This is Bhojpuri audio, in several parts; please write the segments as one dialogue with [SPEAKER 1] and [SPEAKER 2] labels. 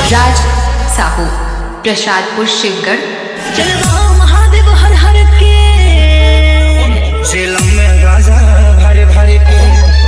[SPEAKER 1] राज साहू प्रसादपुर शिवगढ़।
[SPEAKER 2] जलवा महादेव हर हर के
[SPEAKER 3] झेलम में गाजा भरे भरे के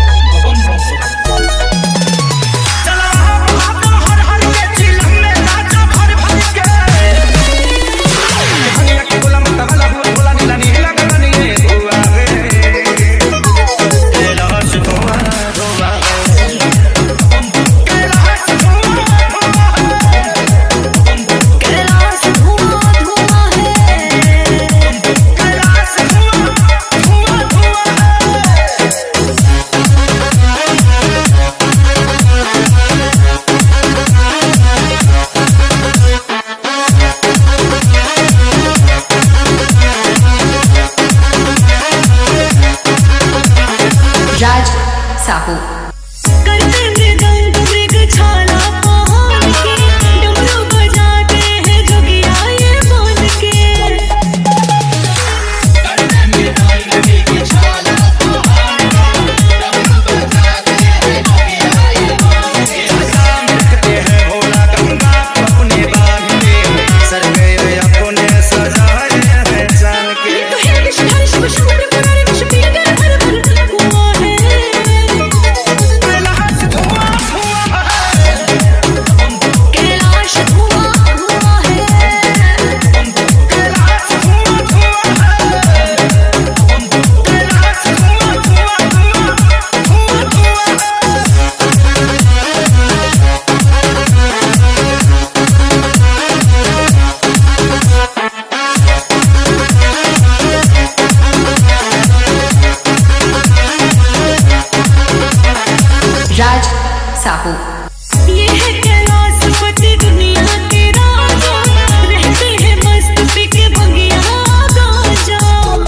[SPEAKER 1] राज साहू
[SPEAKER 2] करते मृदंग मृग छाला पहाड़ के डमरू बजाते हैं जोगिया ये बोल के। करते मृदंग मृग छाला पहाड़ डमरू बजाते हैं जोगिया ये बोल के।
[SPEAKER 3] आसाम रखते हैं भोला गंगा अपने बाग में सर गए अपने सजाए हैं जान के।
[SPEAKER 2] तो है विष्णु हर शिव शंकर पुरारे विश्व पीर कर हर भर कुआं है।
[SPEAKER 1] राज साहू
[SPEAKER 2] ये है कैलाशपति दुनिया के राजा रहते हैं मस्त पी के भंगिया गांजा।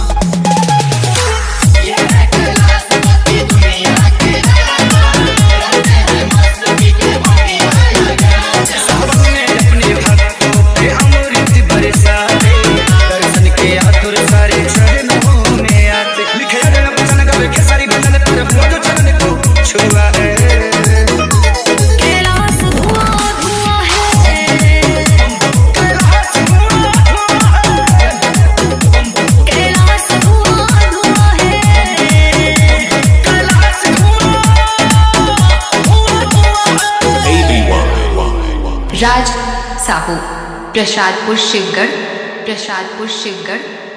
[SPEAKER 2] ये है कैलाशपति दुनिया के राजा रहते हैं मस्त पी के भंगिया गांजा।
[SPEAKER 3] सबने अपने भक्तों पे अमृत बरसाते दर्शन के आतुर सारे चरणों में आते। लिखे गए वचन गवे खेसारी भजन तेरे वो जो चरण को छुआ है।
[SPEAKER 2] कैलाश धुआं धुआं है।
[SPEAKER 3] कैलाश धुआं धुआं है।
[SPEAKER 2] कैलाश धुआं धुआं है।
[SPEAKER 3] कैलाश धुआं धुआं है।
[SPEAKER 1] राज साहू प्रसादपुर शिवगढ़।